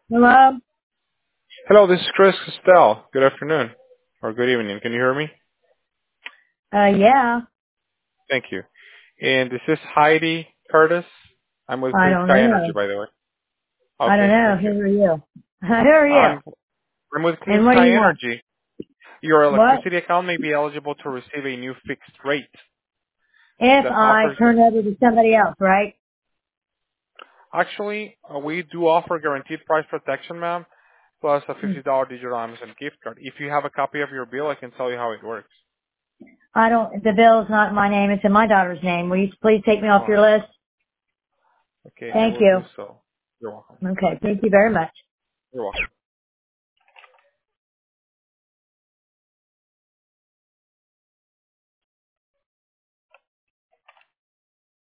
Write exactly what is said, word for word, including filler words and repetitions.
Hello? Hello, this is Chris Costell. Good afternoon or good evening. Can you hear me? Uh, yeah. Thank you. And this is Heidi Curtis. I'm with I Clean don't Sky Energy, know. by the way. I don't Okay, know. thank you. Who are you? Who are you? I'm I'm with Clean And what do Sky you want? Energy. Your What? electricity account may be eligible to receive a new fixed rate If that I offers. turn over to somebody else, right? Actually, uh, we do offer guaranteed price protection, ma'am, plus a Hmm. fifty dollars digital Amazon gift card. If you have a copy of your bill, I can tell you how it works. I don't, the bill's not in my name. It's in my daughter's name. Will you please take me off Oh, your list? okay, I Thank will you. do so. You're welcome. Okay. Thank you very much. You're welcome.